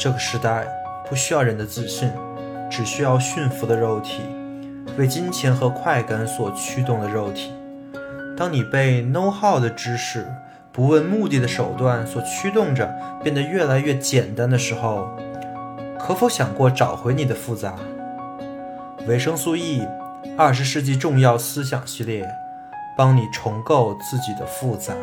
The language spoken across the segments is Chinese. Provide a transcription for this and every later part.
这个时代不需要人的自信，只需要驯服的肉体，为金钱和快感所驱动的肉体。当你被 know how 的知识、不问目的的手段所驱动着，变得越来越简单的时候，可否想过找回你的复杂？维生素 E 20世纪重要思想系列，帮你重构自己的复杂。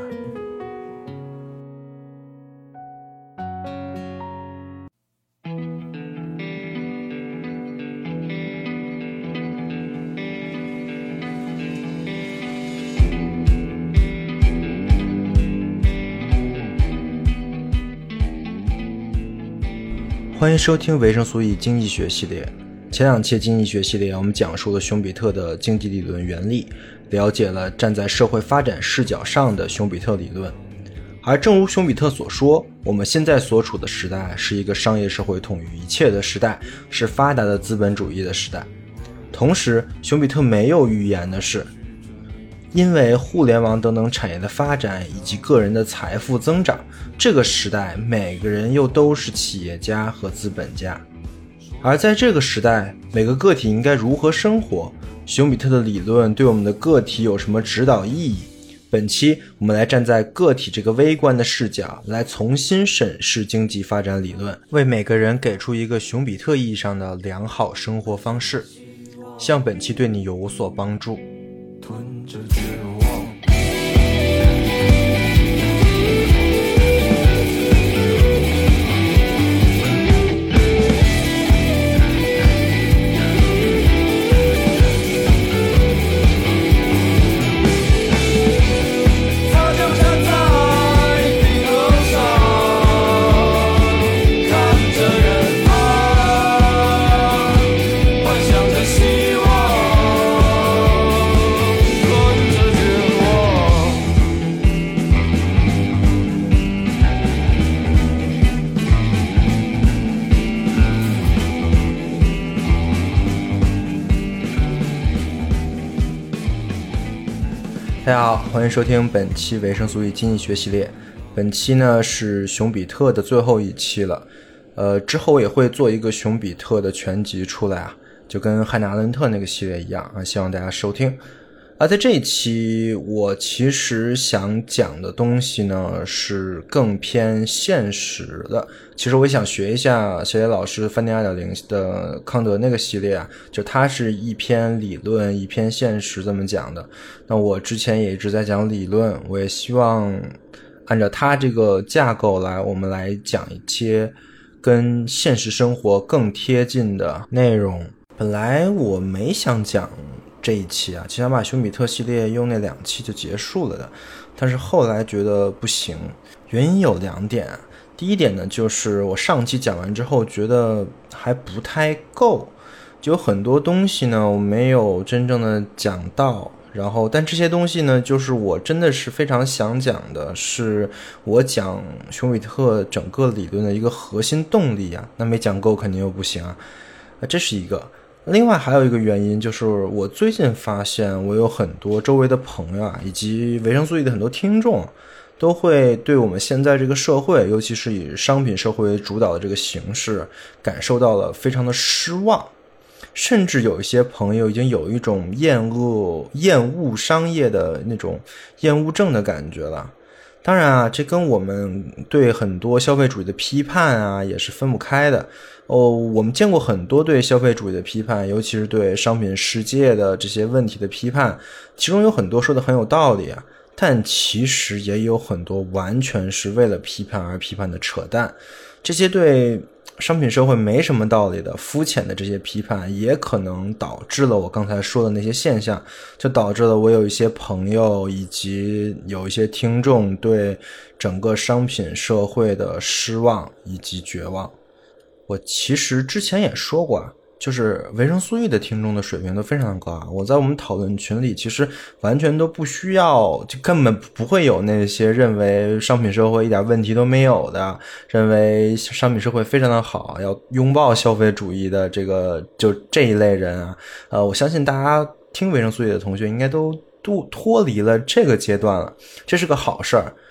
欢迎收听维生素 E 经济学系列。前两期经济学系列我们讲述了熊彼特的经济理论原理，了解了站在社会发展视角上的熊彼特理论。而正如熊彼特所说，我们现在所处的时代是一个商业社会统御一切的时代，是发达的资本主义的时代。同时，熊彼特没有预言的是，因为互联网等等产业的发展以及个人的财富增长，这个时代每个人又都是企业家和资本家。而在这个时代，每个个体应该如何生活？熊彼特的理论对我们的个体有什么指导意义？本期我们来站在个体这个微观的视角，来重新审视经济发展理论，为每个人给出一个熊彼特意义上的良好生活方式。希望本期对你有所帮助。吞着绝望。大家好，欢迎收听本期维生素 E 经济学系列。本期呢是熊彼特的最后一期了，之后也会做一个熊彼特的全集出来啊，就跟汉娜阿伦特那个系列一样啊，希望大家收听。在这一期我其实想讲的东西呢是更偏现实的。其实我也想学一下小野老师饭店 2.0 的康德那个系列啊，就它是一篇理论一篇现实这么讲的。那我之前也一直在讲理论，我也希望按照它这个架构来，我们来讲一些跟现实生活更贴近的内容。本来我没想讲这一期啊，其实想把熊彼特系列用那2期就结束了的，但是后来觉得不行，原因有2点。第一点呢，就是我上期讲完之后觉得还不太够，就有很多东西呢我没有真正的讲到，然后但这些东西呢就是我真的是非常想讲的，是我讲熊彼特整个理论的一个核心动力啊，那没讲够肯定又不行啊，这是一个。另外还有一个原因，就是我最近发现我有很多周围的朋友啊，以及维生素 E 的很多听众，都会对我们现在这个社会，尤其是以商品社会为主导的这个形式，感受到了非常的失望，甚至有一些朋友已经有一种厌恶商业的那种厌恶症的感觉了。当然啊，这跟我们对很多消费主义的批判啊也是分不开的。我们见过很多对消费主义的批判，尤其是对商品世界的这些问题的批判，其中有很多说的很有道理啊，但其实也有很多完全是为了批判而批判的扯淡。这些对商品社会没什么道理的肤浅的这些批判，也可能导致了我刚才说的那些现象，就导致了我有一些朋友以及有一些听众对整个商品社会的失望以及绝望。我其实之前也说过啊，就是维生素 E 的听众的水平都非常高啊。我在我们讨论群里其实完全都不需要，就根本不会有那些认为商品社会一点问题都没有的，认为商品社会非常的好，要拥抱消费主义的就这一类人啊。我相信大家听维生素 E 的同学应该都脱离了这个阶段了，这是个好事儿。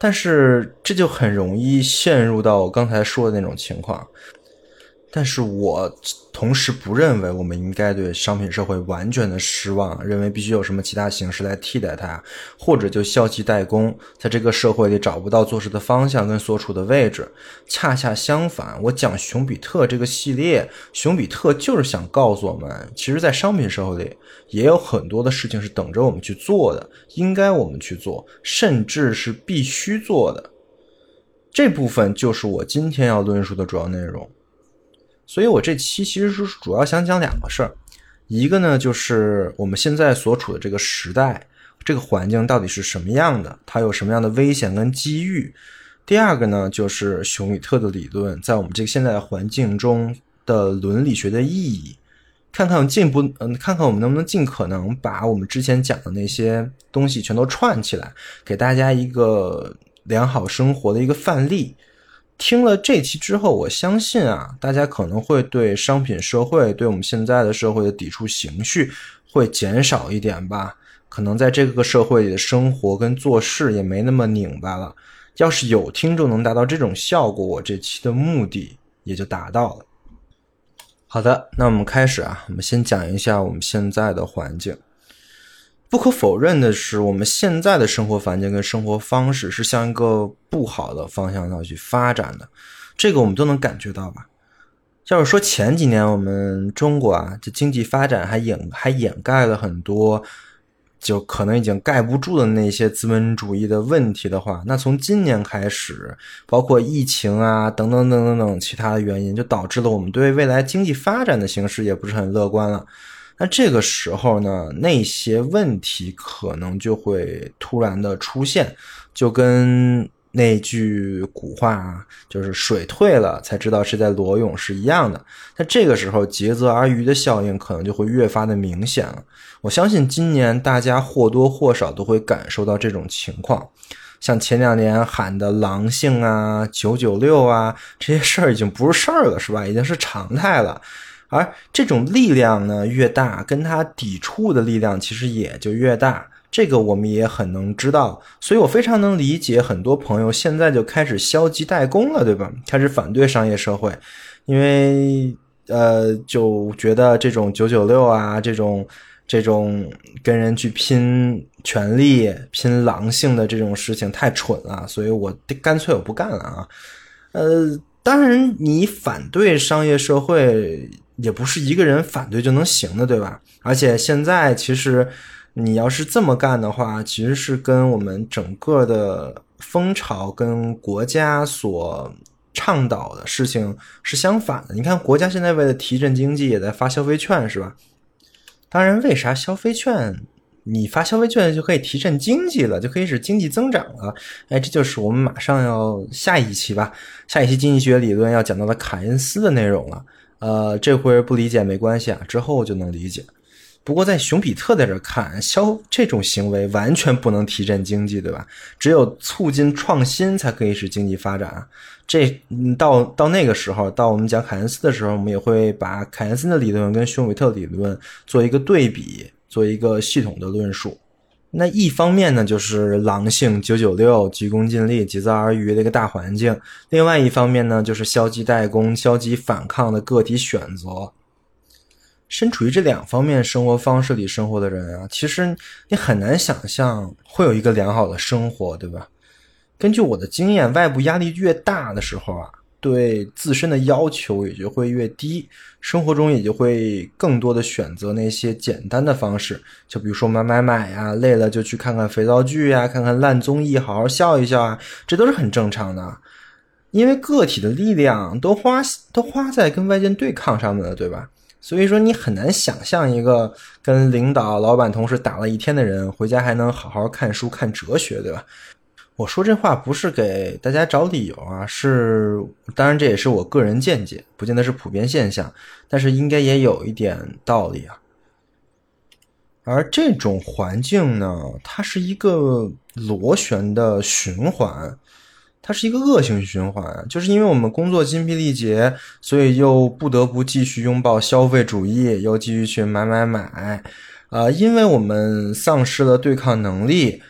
但是这就很容易陷入到我刚才说的那种情况。但是我同时不认为我们应该对商品社会完全的失望，认为必须有什么其他形式来替代它，或者就消极怠工，在这个社会里找不到做事的方向跟所处的位置。恰恰相反，我讲熊彼特这个系列，熊彼特就是想告诉我们，其实在商品社会里也有很多的事情是等着我们去做的，应该我们去做，甚至是必须做的。这部分就是我今天要论述的主要内容。所以我这期其实是主要想讲两个事儿，一个呢就是我们现在所处的这个时代，这个环境到底是什么样的，它有什么样的危险跟机遇。第二个呢就是熊彼特的理论在我们这个现在的环境中的伦理学的意义，看看我们能不能尽可能把我们之前讲的那些东西全都串起来，给大家一个良好生活的一个范例。听了这期之后，我相信啊，大家可能会对商品社会，对我们现在的社会的抵触情绪会减少一点吧。可能在这个社会里的生活跟做事也没那么拧巴了。要是有听众能达到这种效果，我这期的目的也就达到了。好的，那我们开始啊，我们先讲一下我们现在的环境。不可否认的是，我们现在的生活环境跟生活方式是向一个不好的方向要去发展的，这个我们都能感觉到吧。要是说前几年我们中国啊，这经济发展还掩盖了很多就可能已经盖不住的那些资本主义的问题的话，那从今年开始，包括疫情啊等等等等等其他的原因，就导致了我们对未来经济发展的形势也不是很乐观了。那这个时候呢，那些问题可能就会突然的出现，就跟那句古话就是水退了才知道是在裸泳是一样的。那这个时候竭泽而渔的效应可能就会越发的明显了。我相信今年大家或多或少都会感受到这种情况，像前两年喊的狼性啊996啊，这些事儿已经不是事儿了，是吧？已经是常态了。而这种力量呢越大，跟它抵触的力量其实也就越大，这个我们也很能知道。所以我非常能理解很多朋友现在就开始消极怠工了，对吧？开始反对商业社会，因为就觉得这种996啊，这种跟人去拼权力拼狼性的这种事情太蠢了，所以我干脆我不干了啊。当然你反对商业社会也不是一个人反对就能行的，对吧？而且现在其实你要是这么干的话，其实是跟我们整个的风潮跟国家所倡导的事情是相反的。你看国家现在为了提振经济也在发消费券，是吧？当然为啥消费券你发消费券就可以提振经济了，就可以使经济增长了？这就是我们马上要下一期经济学理论要讲到的凯恩斯的内容了。这回不理解没关系啊，之后就能理解。不过在熊彼特在这看，这种行为完全不能提振经济，对吧？只有促进创新才可以使经济发展。到那个时候，到我们讲凯恩斯的时候，我们也会把凯恩斯的理论跟熊彼特理论做一个对比，做一个系统的论述。那一方面呢，就是狼性996急功近利竭泽而渔的一个大环境，另外一方面呢，就是消极怠工消极反抗的个体选择。身处于这两方面生活方式里生活的人啊，其实你很难想象会有一个良好的生活，对吧？根据我的经验，外部压力越大的时候啊，对自身的要求也就会越低，生活中也就会更多的选择那些简单的方式，就比如说买啊，累了就去看看肥皂剧啊，看看烂综艺，好好笑一笑啊，这都是很正常的。因为个体的力量都花在跟外界对抗上面了，对吧？所以说你很难想象一个跟领导、老板、同事打了一天的人回家还能好好看书看哲学，对吧？我说这话不是给大家找理由啊，当然这也是我个人见解，不见得是普遍现象，但是应该也有一点道理啊。而这种环境呢，它是一个螺旋的循环，它是一个恶性循环，就是因为我们工作筋疲力竭，所以又不得不继续拥抱消费主义，又继续去买，因为我们丧失了对抗能力，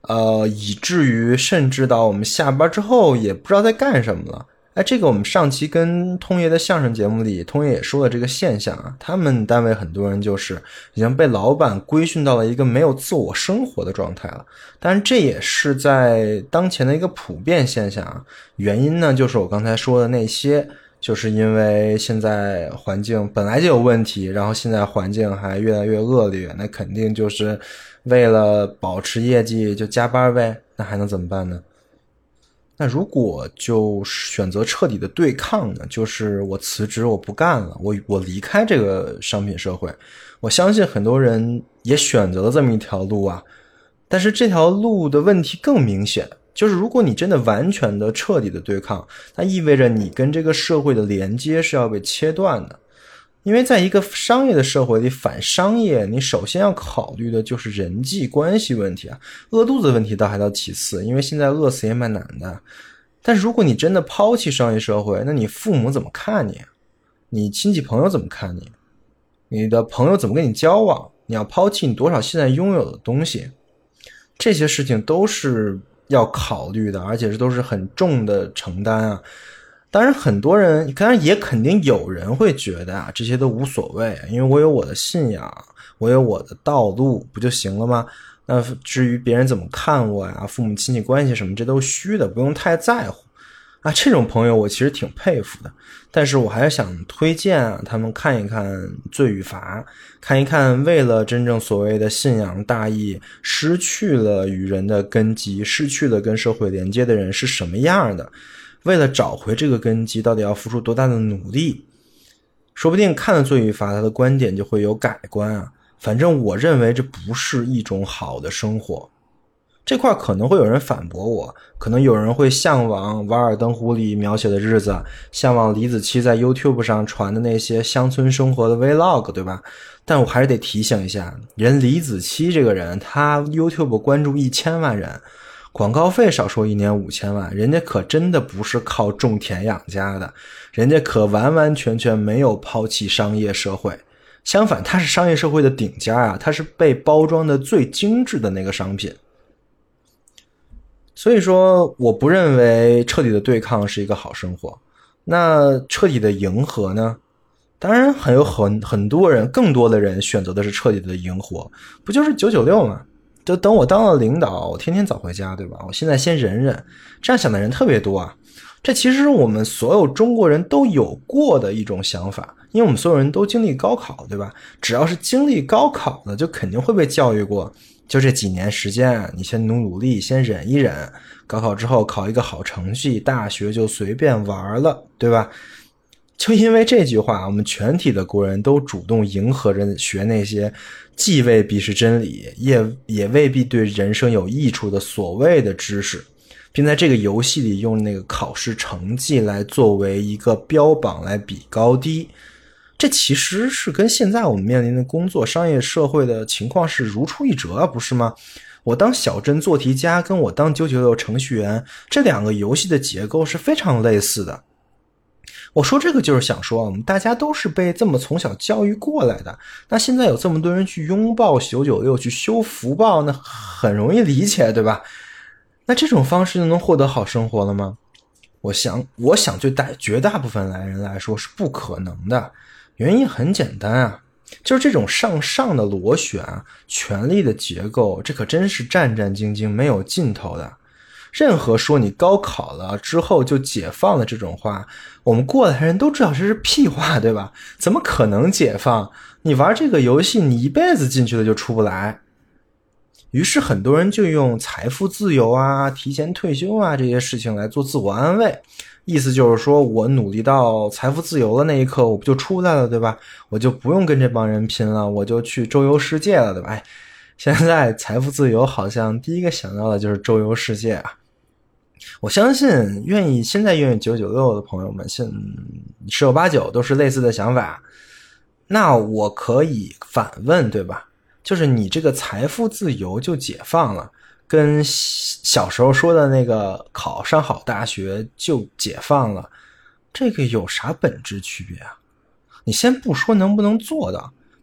以至于甚至到我们下班之后也不知道在干什么了。这个我们上期跟通爷的相声节目里，通爷也说了这个现象啊，他们单位很多人就是已经被老板规训到了一个没有自我生活的状态了。当然这也是在当前的一个普遍现象啊，原因呢就是我刚才说的那些，就是因为现在环境本来就有问题，然后现在环境还越来越恶劣，那肯定就是为了保持业绩就加班呗，那还能怎么办呢？那如果就选择彻底的对抗呢，就是我辞职，我不干了，我离开这个商品社会。我相信很多人也选择了这么一条路啊，但是这条路的问题更明显，就是如果你真的完全的彻底的对抗，那意味着你跟这个社会的连接是要被切断的。因为在一个商业的社会里，反商业你首先要考虑的就是人际关系问题啊，饿肚子问题倒还到其次，因为现在饿死也蛮难的。但是如果你真的抛弃商业社会，那你父母怎么看你？你亲戚朋友怎么看你？你的朋友怎么跟你交往？你要抛弃你多少现在拥有的东西？这些事情都是要考虑的，而且都是很重的承担啊。当然很多人，当然也肯定有人会觉得啊，这些都无所谓，因为我有我的信仰，我有我的道路，不就行了吗？那至于别人怎么看我呀，父母亲戚关系什么，这都虚的，不用太在乎啊。这种朋友我其实挺佩服的，但是我还是想推荐啊，他们看一看《罪与罚》，看一看为了真正所谓的信仰大义，失去了与人的根基，失去了跟社会连接的人是什么样的。为了找回这个根基，到底要付出多大的努力？说不定看了《罪与罚》，他的观点就会有改观啊。反正我认为这不是一种好的生活。这块可能会有人反驳我，可能有人会向往《瓦尔登湖》里描写的日子，向往李子柒在 YouTube 上传的那些乡村生活的 Vlog， 对吧？但我还是得提醒一下，人李子柒这个人，他 YouTube 关注1000万人，广告费少说1年5000万，人家可真的不是靠种田养家的，人家可完完全全没有抛弃商业社会，相反他是商业社会的顶尖啊，他是被包装的最精致的那个商品。所以说我不认为彻底的对抗是一个好生活。那彻底的迎合呢？当然很多人，更多的人选择的是彻底的迎合，不就是996吗？就等我当了领导，我天天早回家，对吧？我现在先忍忍，这样想的人特别多啊。这其实是我们所有中国人都有过的一种想法，因为我们所有人都经历高考，对吧？只要是经历高考的，就肯定会被教育过，就这几年时间，你先努力，先忍一忍，高考之后考一个好成绩，大学就随便玩了，对吧？就因为这句话，我们全体的国人都主动迎合着学那些既未必是真理，也未必对人生有益处的所谓的知识，并在这个游戏里用那个考试成绩来作为一个标榜来比高低。这其实是跟现在我们面临的工作商业社会的情况是如出一辙啊，不是吗？我当小镇做题家跟我当996程序员，这两个游戏的结构是非常类似的。我说这个就是想说，我们大家都是被这么从小教育过来的，那现在有这么多人去拥抱996，去修福报，那很容易理解，对吧？那这种方式就能获得好生活了吗？我想对绝大部分人来说是不可能的。原因很简单啊，就是这种上的螺旋啊，权力的结构，这可真是战战兢兢没有尽头的。任何说你高考了之后就解放了这种话，我们过来人都知道这是屁话，对吧？怎么可能解放？你玩这个游戏，你一辈子进去了就出不来。于是很多人就用财富自由啊、提前退休啊这些事情来做自我安慰，意思就是说我努力到财富自由的那一刻，我不就出来了，对吧？我就不用跟这帮人拼了，我就去周游世界了，对吧？现在财富自由好像第一个想到的就是周游世界啊。我相信现在愿意996的朋友们十有八九都是类似的想法。那我可以反问，对吧？就是你这个财富自由就解放了，跟小时候说的那个考上好大学就解放了，这个有啥本质区别啊？你先不说能不能做到，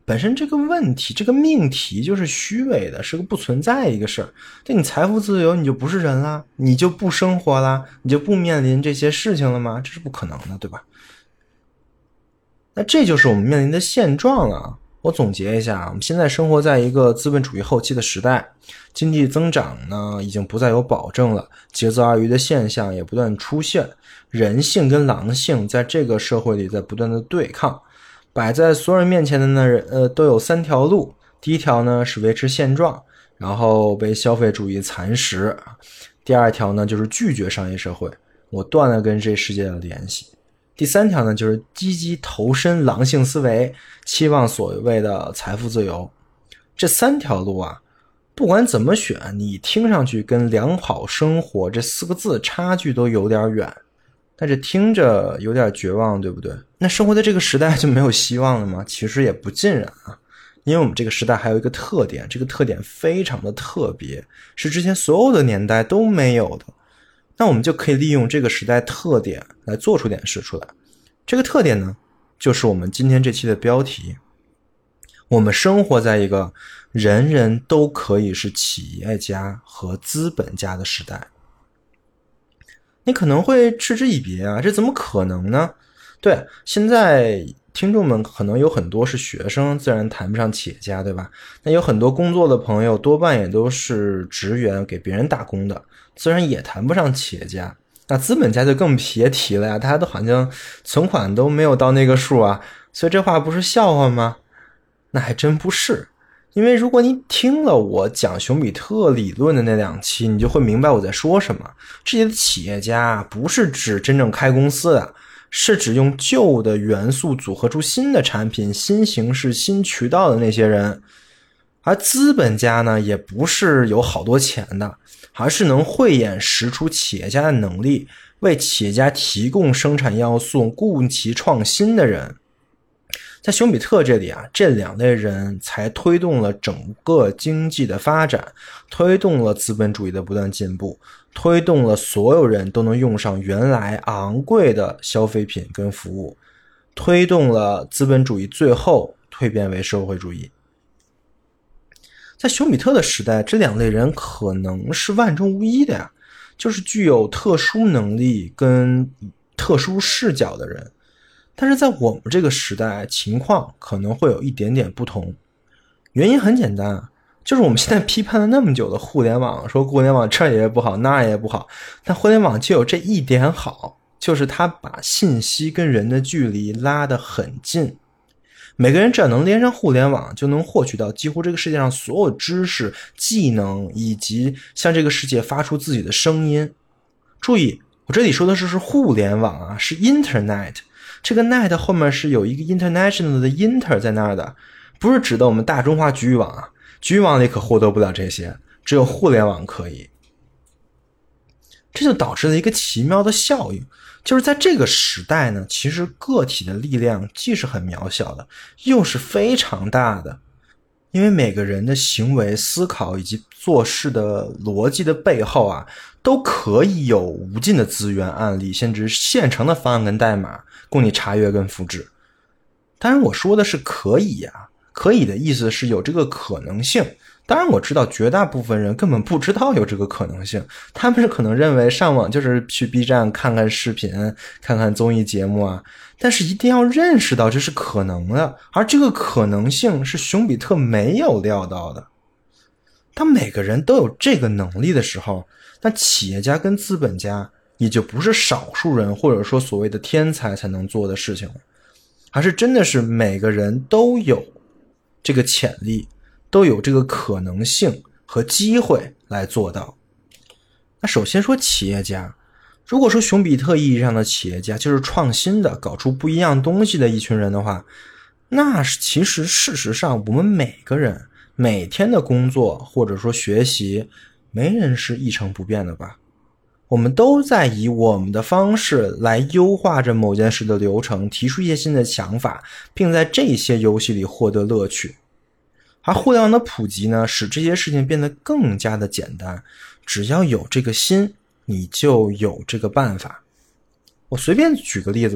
本身这个问题这个命题就是虚伪的，是个不存在一个事儿。对，你财富自由你就不是人啦，你就不生活啦，你就不面临这些事情了吗？这是不可能的，对吧？那这就是我们面临的现状了。我总结一下，我们现在生活在一个资本主义后期的时代，经济增长呢已经不再有保证了，竭泽而渔的现象也不断出现，人性跟狼性在这个社会里在不断的对抗。摆在所有人面前的呢都有3条路。第一条呢是维持现状，然后被消费主义蚕食。第2条呢就是拒绝商业社会，我断了跟这世界的联系。第3条呢就是积极投身狼性思维，期望所谓的财富自由。这3条路啊，不管怎么选，你听上去跟良好生活这4个字差距都有点远，但这听着有点绝望，对不对？那生活在这个时代就没有希望了吗？其实也不尽然啊，因为我们这个时代还有一个特点，这个特点非常的特别，是之前所有的年代都没有的。那我们就可以利用这个时代特点来做出点事出来。这个特点呢，就是我们今天这期的标题。我们生活在一个人人都可以是企业家和资本家的时代。你可能会嗤之以鼻啊，这怎么可能呢？对，现在听众们可能有很多是学生，自然谈不上企业家，对吧？那有很多工作的朋友多半也都是职员，给别人打工的，自然也谈不上企业家。那资本家就更别提了呀，大家都好像存款都没有到那个数啊，所以这话不是笑话吗？那还真不是。因为如果你听了我讲熊彼特理论的那2期，你就会明白我在说什么。这些企业家不是指真正开公司的，是指用旧的元素组合出新的产品、新形式、新渠道的那些人。而资本家呢，也不是有好多钱的，而是能慧眼识出企业家的能力，为企业家提供生产要素，顾其创新的人。在熊彼特这里啊，这2类人才推动了整个经济的发展，推动了资本主义的不断进步，推动了所有人都能用上原来昂贵的消费品跟服务，推动了资本主义最后蜕变为社会主义。在熊彼特的时代，这2类人可能是万中无一的呀，就是具有特殊能力跟特殊视角的人。但是在我们这个时代，情况可能会有一点点不同。原因很简单，就是我们现在批判了那么久的互联网，说互联网这也不好那也不好，但互联网就有这一点好，就是它把信息跟人的距离拉得很近。每个人只要能连上互联网，就能获取到几乎这个世界上所有知识、技能，以及向这个世界发出自己的声音。注意，我这里说的是互联网啊，是 Internet。这个 net 后面是有一个 international 的 inter 在那儿的，不是指的我们大中华局域网啊，局域网里可获得不了这些，只有互联网可以。这就导致了一个奇妙的效应，就是在这个时代呢，其实个体的力量既是很渺小的，又是非常大的。因为每个人的行为、思考以及做事的逻辑的背后啊，都可以有无尽的资源、案例，甚至现成的方案跟代码供你查阅跟复制。当然我说的是可以啊，可以的意思是有这个可能性。当然我知道绝大部分人根本不知道有这个可能性，他们是可能认为上网就是去 B 站看看视频，看看综艺节目啊，但是一定要认识到这是可能的，而这个可能性是熊彼特没有料到的。当每个人都有这个能力的时候，那企业家跟资本家也就不是少数人或者说所谓的天才才能做的事情了，而是真的是每个人都有这个潜力，都有这个可能性和机会来做到。那首先说企业家，如果说熊彼特意义上的企业家就是创新的，搞出不一样东西的一群人的话，那其实事实上我们每个人每天的工作或者说学习，没人是一成不变的吧？我们都在以我们的方式来优化着某件事的流程，提出一些新的想法，并在这些游戏里获得乐趣。而互联网的普及呢，使这些事情变得更加的简单，只要有这个心，你就有这个办法。我随便举个例子吧，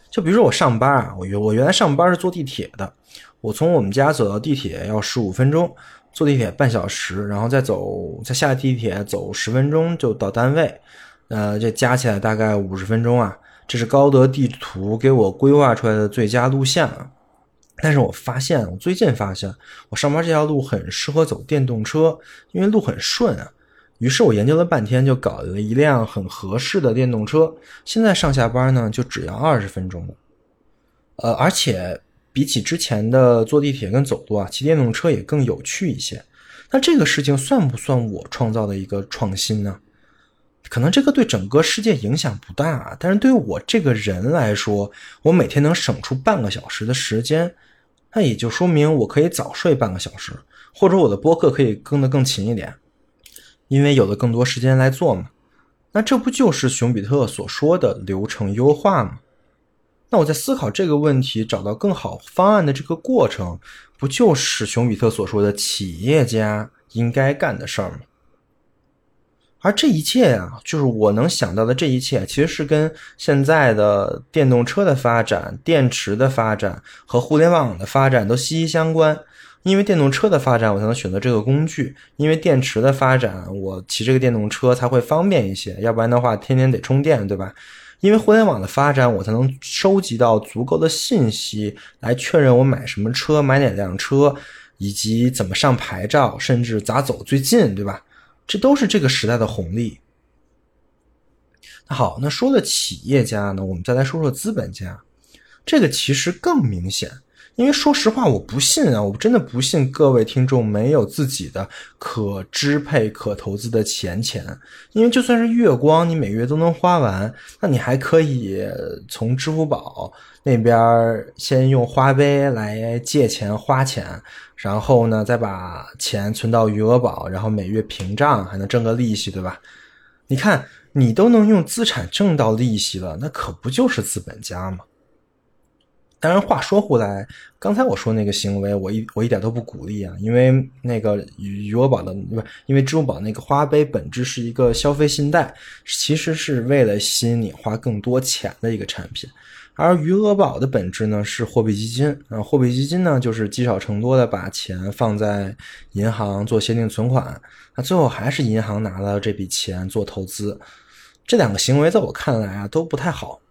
就比如说我上班啊，我原来上班是坐地铁的，我从我们家走到地铁要15分钟，坐地铁半小时，然后再下地铁走10分钟就到单位，这加起来大概50分钟啊，这是高德地图给我规划出来的最佳路线啊。但是我最近发现，我上班这条路很适合走电动车，因为路很顺啊。于是我研究了半天，就搞了一辆很合适的电动车。现在上下班呢，就只要20分钟了。而且比起之前的坐地铁跟走路啊，骑电动车也更有趣一些。那这个事情算不算我创造的一个创新呢？可能这个对整个世界影响不大，但是对于我这个人来说，我每天能省出半个小时的时间，那也就说明我可以早睡半个小时，或者我的播客可以更得更勤一点，因为有了更多时间来做嘛。那这不就是熊彼特所说的流程优化吗？那我在思考这个问题，找到更好方案的这个过程，不就是熊彼特所说的企业家应该干的事儿吗？而这一切啊，就是我能想到的这一切，其实是跟现在的电动车的发展、电池的发展和互联网的发展都息息相关。因为电动车的发展，我才能选择这个工具；因为电池的发展，我骑这个电动车才会方便一些，要不然的话天天得充电，对吧？因为互联网的发展，我才能收集到足够的信息来确认我买什么车、买哪辆车，以及怎么上牌照，甚至咋走最近，对吧？这都是这个时代的红利。那好，那说了企业家呢，我们再来说说资本家。这个其实更明显，因为说实话我不信啊，我真的不信各位听众没有自己的可支配可投资的钱。因为就算是月光你每月都能花完，那你还可以从支付宝那边先用花呗来借钱花钱，然后呢再把钱存到余额宝，然后每月平账还能挣个利息，对吧？你看你都能用资产挣到利息了，那可不就是资本家吗？当然话说回来，刚才我说那个行为我一点都不鼓励啊，因为那个余额宝的因为支付宝那个花呗本质是一个消费信贷，其实是为了吸引你花更多钱的一个产品。而余额宝的本质呢是货币基金啊，货币基金呢就是积少成多的把钱放在银行做协定存款，那最后还是银行拿了这笔钱做投资。这两个行为在我看来啊都不太好。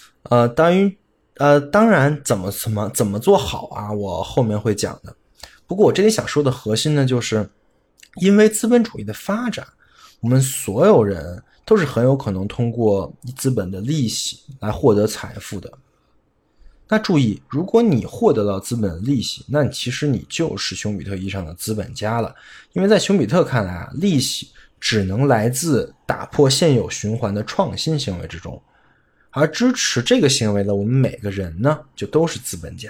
当然怎么做好啊，我后面会讲的。不过我这里想说的核心呢，就是因为资本主义的发展，我们所有人都是很有可能通过资本的利息来获得财富的。那注意，如果你获得到资本的利息，那其实你就是熊彼特意义上的资本家了。因为在熊彼特看来啊，利息只能来自打破现有循环的创新行为之中。而支持这个行为的我们每个人呢，就都是资本家。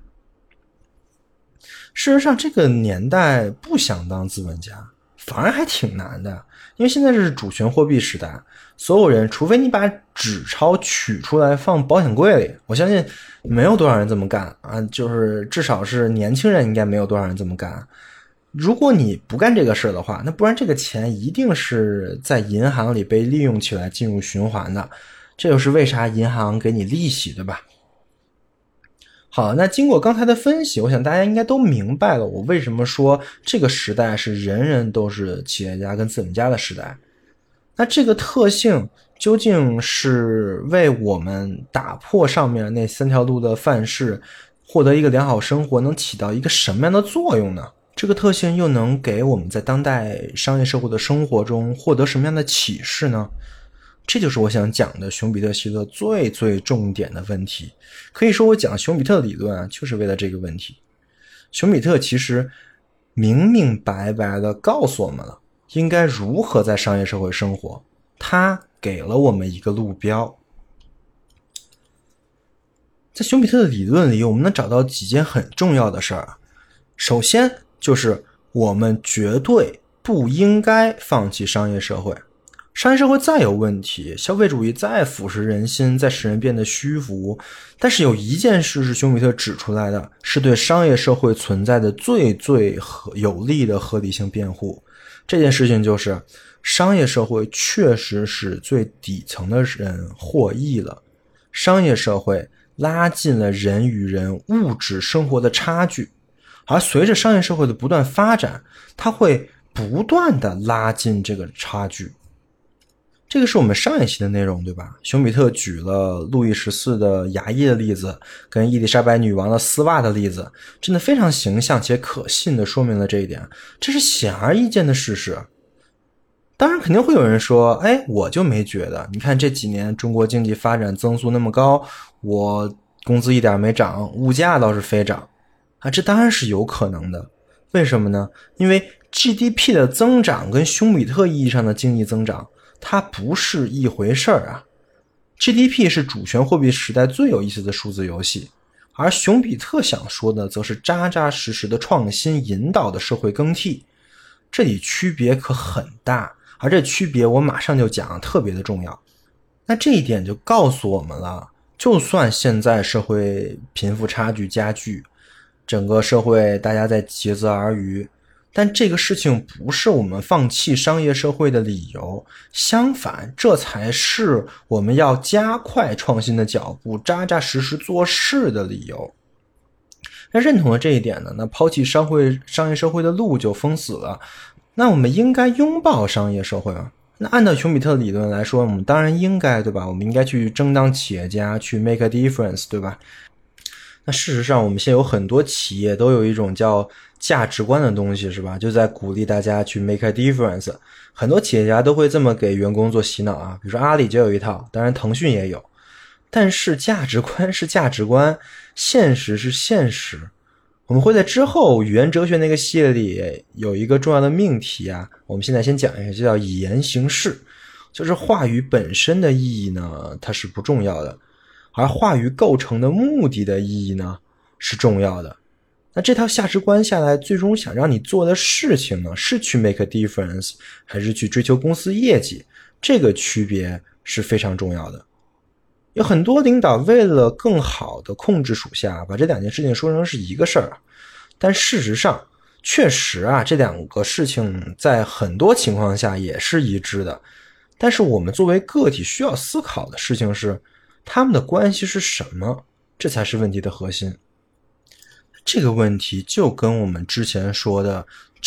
事实上这个年代不想当资本家反而还挺难的，因为现在是主权货币时代，所有人除非你把纸钞取出来放保险柜里，我相信没有多少人这么干啊，就是至少是年轻人应该没有多少人这么干。如果你不干这个事的话，那不然这个钱一定是在银行里被利用起来进入循环的，这就是为啥银行给你利息，对吧？好，那经过刚才的分析，我想大家应该都明白了我为什么说这个时代是人人都是企业家跟资本家的时代。那这个特性究竟是为我们打破上面那3条路的范式，获得一个良好生活能起到一个什么样的作用呢？这个特性又能给我们在当代商业社会的生活中获得什么样的启示呢？这就是我想讲的熊彼特希勒最重点的问题。可以说我讲熊彼特理论啊，就是为了这个问题。熊彼特其实明白的告诉我们了应该如何在商业社会生活，他给了我们一个路标。在熊彼特的理论里，我们能找到几件很重要的事儿。首先就是我们绝对不应该放弃商业社会。商业社会再有问题，消费主义再腐蚀人心，再使人变得虚浮，但是有一件事是熊彼特指出来的，是对商业社会存在的最有力的合理性辩护。这件事情就是商业社会确实使最底层的人获益了，商业社会拉近了人与人物质生活的差距，而随着商业社会的不断发展，它会不断的拉近这个差距。这个是我们上一期的内容，对吧？熊彼特举了路易14的牙医的例子，跟伊丽莎白女王的丝袜的例子，真的非常形象且可信的说明了这一点，这是显而易见的事实。当然肯定会有人说，我就没觉得，你看这几年中国经济发展增速那么高，我工资一点没涨，物价倒是飞涨啊，这当然是有可能的。为什么呢？因为 GDP 的增长跟熊彼特意义上的经济增长它不是一回事儿啊。 GDP 是主权货币时代最有意思的数字游戏，而熊彼特想说的则是扎扎实实的创新引导的社会更替，这里区别可很大，而这区别我马上就讲，特别的重要。那这一点就告诉我们了，就算现在社会贫富差距加剧，整个社会大家在竭泽而渔，但这个事情不是我们放弃商业社会的理由，相反，这才是我们要加快创新的脚步，扎扎实实做事的理由。那认同了这一点呢，那抛弃商业社会的路就封死了，那我们应该拥抱商业社会吗？那按照熊彼特的理论来说，我们当然应该，对吧？我们应该去争当企业家，去 make a difference， 对吧？那事实上我们现在有很多企业都有一种叫价值观的东西，是吧？就在鼓励大家去 make a difference， 很多企业家都会这么给员工做洗脑啊，比如说阿里就有一套，当然腾讯也有。但是价值观是价值观，现实是现实。我们会在之后语言哲学那个系列里有一个重要的命题啊，我们现在先讲一下，就叫以言行事。就是话语本身的意义呢，它是不重要的，而话语构成的目的的意义呢，是重要的。那这套价值观下来，最终想让你做的事情呢，是去 make a difference， 还是去追求公司业绩，这个区别是非常重要的。有很多领导为了更好的控制属下，把这两件事情说成是一个事儿，但事实上确实啊，这两个事情在很多情况下也是一致的。但是我们作为个体需要思考的事情是，他们的关系是什么？这才是问题的核心。这个问题就跟我们之前说的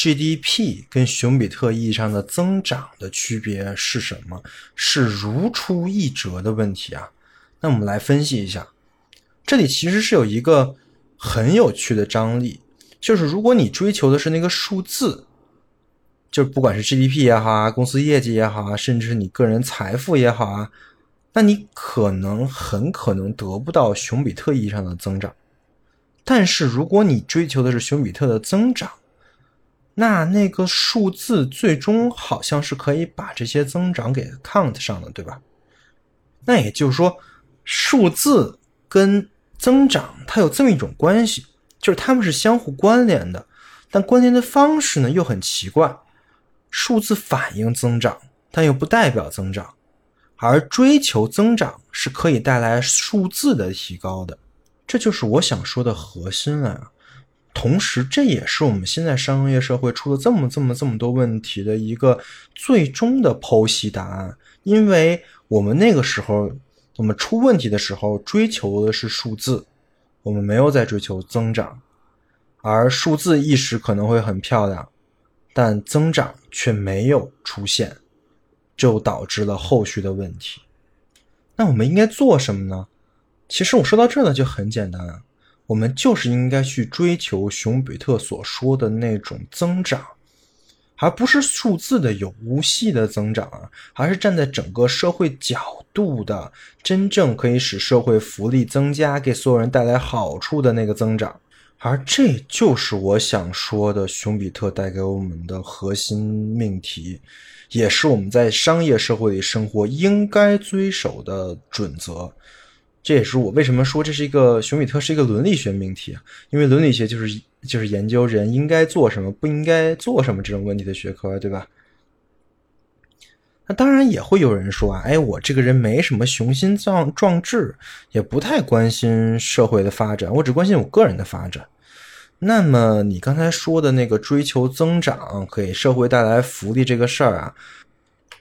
GDP 跟熊彼特意义上的增长的区别是什么？是如出一辙的问题啊。那我们来分析一下，这里其实是有一个很有趣的张力，就是如果你追求的是那个数字，就不管是 GDP 也好啊，公司业绩也好啊，甚至是你个人财富也好啊，那你很可能得不到熊彼特意义上的增长。但是如果你追求的是熊彼特的增长，那个数字最终好像是可以把这些增长给 count 上的，对吧？那也就是说，数字跟增长它有这么一种关系，就是它们是相互关联的，但关联的方式呢又很奇怪。数字反映增长，但又不代表增长，而追求增长是可以带来数字的提高的，这就是我想说的核心了呀。同时这也是我们现在商业社会出了这么多问题的一个最终的剖析答案。因为我们那个时候，我们出问题的时候追求的是数字，我们没有在追求增长，而数字一时可能会很漂亮，但增长却没有出现，就导致了后续的问题。那我们应该做什么呢？其实我说到这呢就很简单啊，我们就是应该去追求熊彼特所说的那种增长，而不是数字的有无系的增长啊，而是站在整个社会角度的真正可以使社会福利增加，给所有人带来好处的那个增长。而这就是我想说的熊彼特带给我们的核心命题，也是我们在商业社会里生活应该遵守的准则。这也是我为什么说这是一个熊彼特是一个伦理学命题啊，因为伦理学就是研究人应该做什么不应该做什么这种问题的学科，对吧？那当然也会有人说啊，我这个人没什么雄心壮志，也不太关心社会的发展，我只关心我个人的发展。那么你刚才说的那个追求增长给社会带来福利这个事儿啊，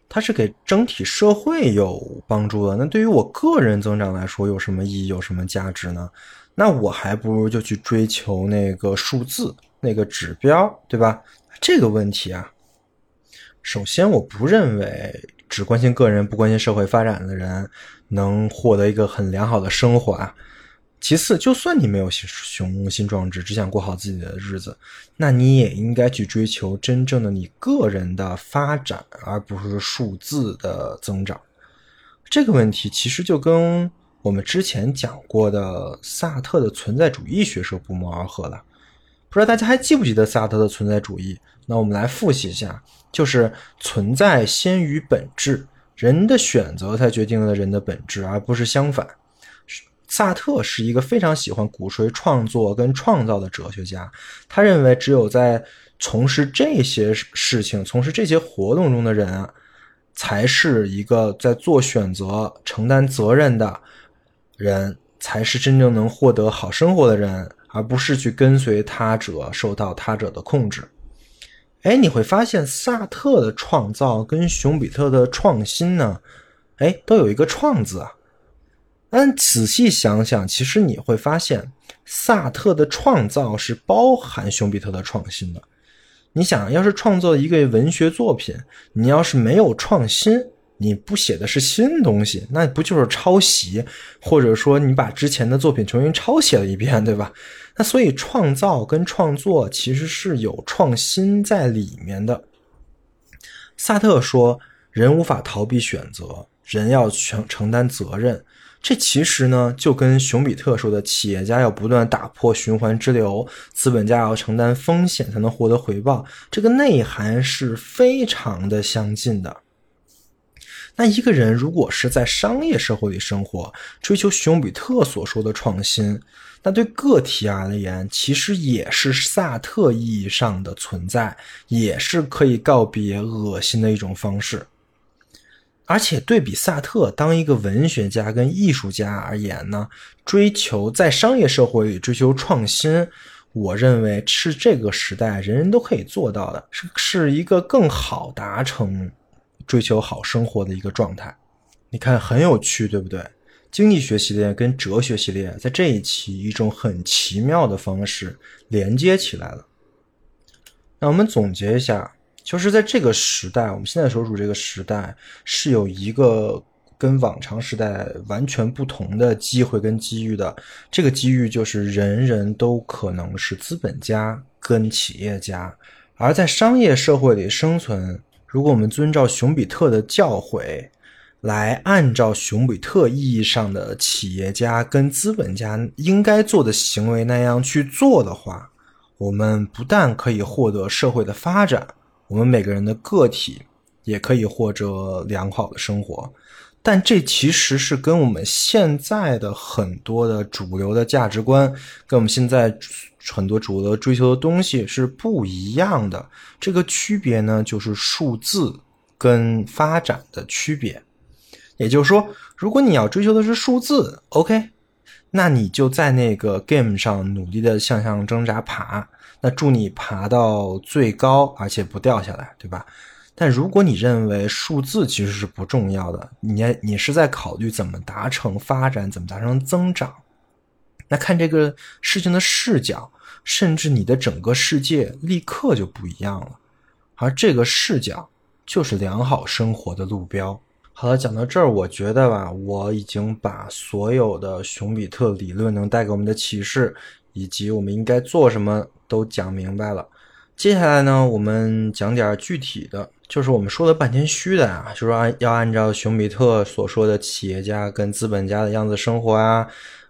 它是给整体社会有帮助的。那对于我个人增长来说有什么意义，有什么价值呢？那我还不如就去追求那个数字，那个指标，对吧？这个问题啊，首先我不认为只关心个人不关心社会发展的人能获得一个很良好的生活啊。其次，就算你没有雄心壮志，只想过好自己的日子，那你也应该去追求真正的你个人的发展，而不是数字的增长。这个问题其实就跟我们之前讲过的萨特的存在主义学说不谋而合了。不知道大家还记不记得萨特的存在主义？那我们来复习一下，就是存在先于本质，人的选择才决定了人的本质，而不是相反。萨特是一个非常喜欢鼓吹创作跟创造的哲学家，他认为只有在从事这些事情、从事这些活动中的人啊，才是一个在做选择、承担责任的人，才是真正能获得好生活的人，而不是去跟随他者，受到他者的控制。你会发现萨特的创造跟熊彼特的创新呢，都有一个创字啊。但仔细想想，其实你会发现萨特的创造是包含熊彼特的创新的。你想，要是创作一个文学作品，你要是没有创新，你不写的是新东西，那不就是抄袭，或者说你把之前的作品重新抄写了一遍，对吧？那所以创造跟创作其实是有创新在里面的。萨特说，人无法逃避选择，人要承担责任。这其实呢，就跟熊彼特说的企业家要不断打破循环之流，资本家要承担风险才能获得回报，这个内涵是非常的相近的。那一个人如果是在商业社会里生活，追求熊彼特所说的创新，那对个体而言其实也是萨特意义上的存在，也是可以告别恶心的一种方式。而且对比萨特当一个文学家跟艺术家而言呢，追求在商业社会里追求创新，我认为是这个时代人人都可以做到的，是一个更好达成追求好生活的一个状态。你看很有趣，对不对？经济学系列跟哲学系列在这一期一种很奇妙的方式连接起来了。那我们总结一下，就是在这个时代，我们现在所处这个时代是有一个跟往常时代完全不同的机会跟机遇的。这个机遇就是人人都可能是资本家跟企业家，而在商业社会里生存，如果我们遵照熊彼特的教诲，来按照熊彼特意义上的企业家跟资本家应该做的行为那样去做的话，我们不但可以获得社会的发展，我们每个人的个体也可以获得良好的生活。但这其实是跟我们现在的很多的主流的价值观，跟我们现在很多主流追求的东西是不一样的。这个区别呢，就是数字跟发展的区别。也就是说，如果你要追求的是数字 OK， 那你就在那个 game 上努力的向挣扎爬，那祝你爬到最高而且不掉下来，对吧？但如果你认为数字其实是不重要的，你是在考虑怎么达成发展，怎么达成增长，那看这个事情的视角，甚至你的整个世界立刻就不一样了。而这个视角就是良好生活的路标。好了，讲到这儿，我觉得吧，我已经把所有的熊彼特理论能带给我们的启示，以及我们应该做什么都讲明白了。接下来呢，我们讲点具体的，就是我们说的半天虚的啊，就是要按照熊彼特所说的企业家跟资本家的样子生活啊，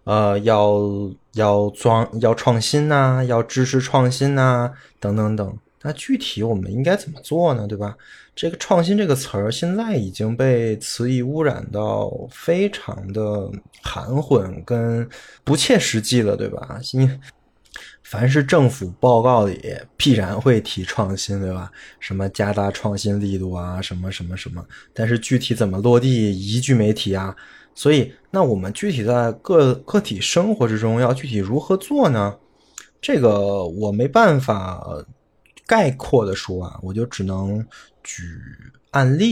要创新啊，要支持创新啊，等等等。那具体我们应该怎么做呢，对吧？这个创新这个词儿现在已经被词义污染到非常的含混跟不切实际了，对吧？凡是政府报告里必然会提创新，对吧？什么加大创新力度啊，什么什么什么，但是具体怎么落地一句没提啊。所以那我们具体在个体生活之中要具体如何做呢？这个我没办法概括的说啊，我就只能举案例了。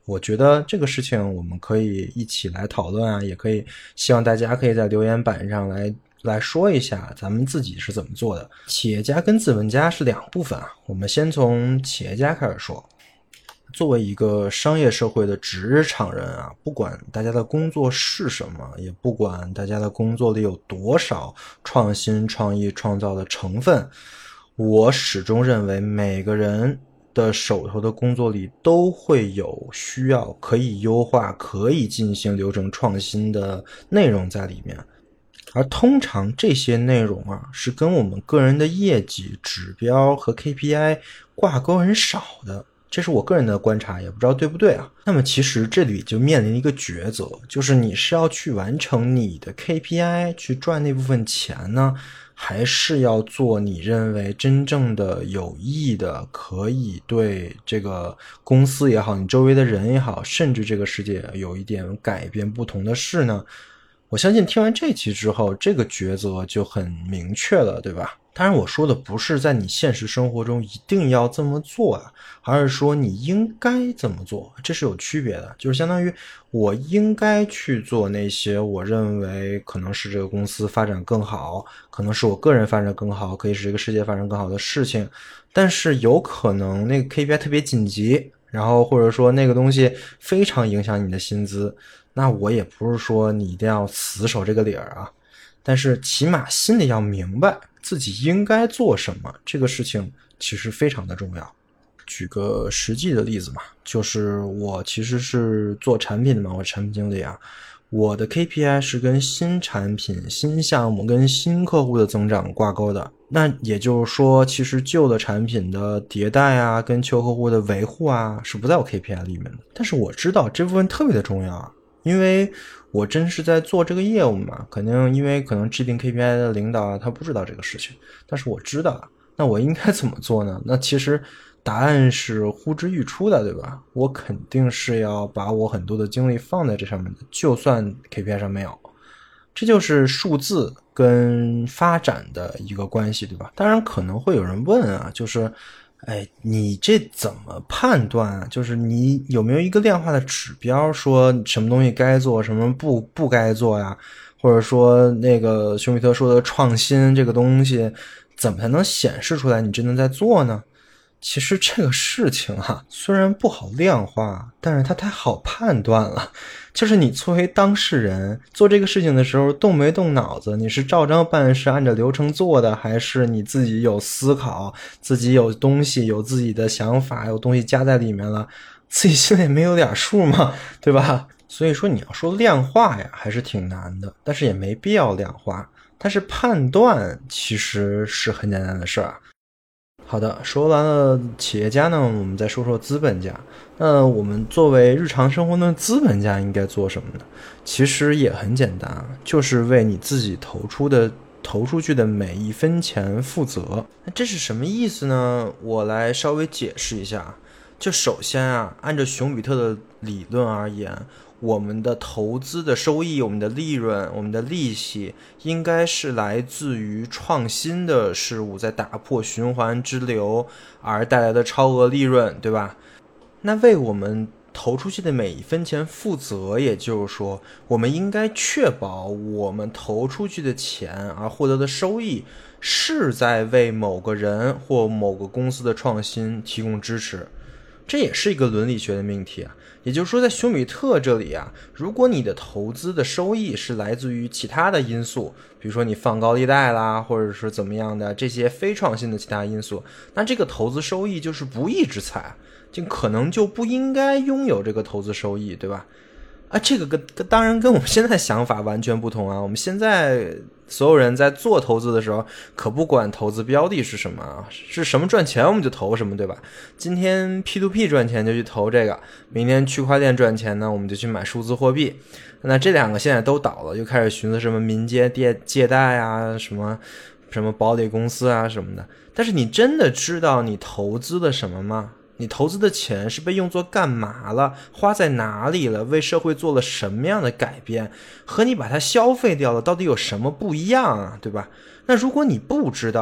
我觉得这个事情我们可以一起来讨论啊，也可以希望大家可以在留言板上来说一下咱们自己是怎么做的。企业家跟资本家是两部分啊，我们先从企业家开始说。作为一个商业社会的职场人啊，不管大家的工作是什么，也不管大家的工作里有多少创新、创意、创造的成分，我始终认为每个人的手头的工作里都会有需要可以优化、可以进行流程创新的内容在里面。而通常这些内容啊，是跟我们个人的业绩指标和 KPI 挂钩很少的，这是我个人的观察，也不知道对不对啊。那么其实这里就面临一个抉择，就是你是要去完成你的 KPI 去赚那部分钱呢，还是要做你认为真正的有益的，可以对这个公司也好，你周围的人也好，甚至这个世界有一点改变不同的事呢？我相信听完这期之后，这个抉择就很明确了，对吧？当然我说的不是在你现实生活中一定要这么做啊，而是说你应该这么做，这是有区别的。就是相当于我应该去做那些我认为可能是这个公司发展更好，可能是我个人发展更好，可以使这个世界发展更好的事情，但是有可能那个 KPI 特别紧急，然后或者说那个东西非常影响你的薪资，那我也不是说你一定要死守这个理儿啊，但是起码心里要明白自己应该做什么，这个事情其实非常的重要。举个实际的例子嘛，就是我其实是做产品的嘛，我产品经理啊，我的 KPI 是跟新产品、新项目跟新客户的增长挂钩的。那也就是说，其实旧的产品的迭代啊，跟旧客户的维护啊，是不在我 KPI 里面的。但是我知道这部分特别的重要啊，因为我真是在做这个业务嘛，肯定因为可能制定 KPI 的领导啊，他不知道这个事情，但是我知道，那我应该怎么做呢？那其实答案是呼之欲出的，对吧？我肯定是要把我很多的精力放在这上面的，就算 KPI 上没有。这就是数字跟发展的一个关系，对吧？当然可能会有人问啊，就是你这怎么判断啊？就是你有没有一个量化的指标，说什么东西该做，什么不该做呀？或者说那个熊彼特说的创新这个东西，怎么才能显示出来你真的在做呢？其实这个事情啊，虽然不好量化，但是它太好判断了。就是你作为当事人做这个事情的时候动没动脑子，你是照章办事按照流程做的，还是你自己有思考，自己有东西，有自己的想法，有东西加在里面了，自己心里没有点数吗？对吧？所以说你要说量化呀，还是挺难的，但是也没必要量化。但是判断其实是很简单的事儿。好的，说完了企业家呢，我们再说说资本家。那我们作为日常生活的资本家应该做什么呢？其实也很简单，就是为你自己投出去的每一分钱负责。那这是什么意思呢？我来稍微解释一下。就首先啊，按照熊彼特的理论而言，我们的投资的收益，我们的利润，我们的利息应该是来自于创新的事物在打破循环之流而带来的超额利润，对吧？那为我们投出去的每一分钱负责，也就是说我们应该确保我们投出去的钱而获得的收益是在为某个人或某个公司的创新提供支持。这也是一个伦理学的命题啊。也就是说在熊彼特这里啊，如果你的投资的收益是来自于其他的因素，比如说你放高利贷啦，或者是怎么样的这些非创新的其他因素，那这个投资收益就是不义之财，就可能就不应该拥有这个投资收益，对吧？啊，这个当然跟我们现在想法完全不同啊。我们现在所有人在做投资的时候，可不管投资标的是什么，是什么赚钱我们就投什么，对吧？今天 P2P 赚钱就去投这个，明天区块链赚钱呢，我们就去买数字货币。那这两个现在都倒了，又开始寻思什么民间借贷啊，什么保理公司啊什么的。但是你真的知道你投资的什么吗？你投资的钱是被用作干嘛了，花在哪里了，为社会做了什么样的改变，和你把它消费掉了到底有什么不一样啊，对吧？那如果你不知道，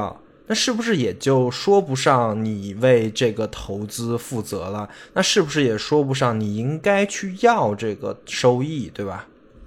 那是不是也就说不上你为这个投资负责了？那是不是也说不上你应该去要这个收益，对吧？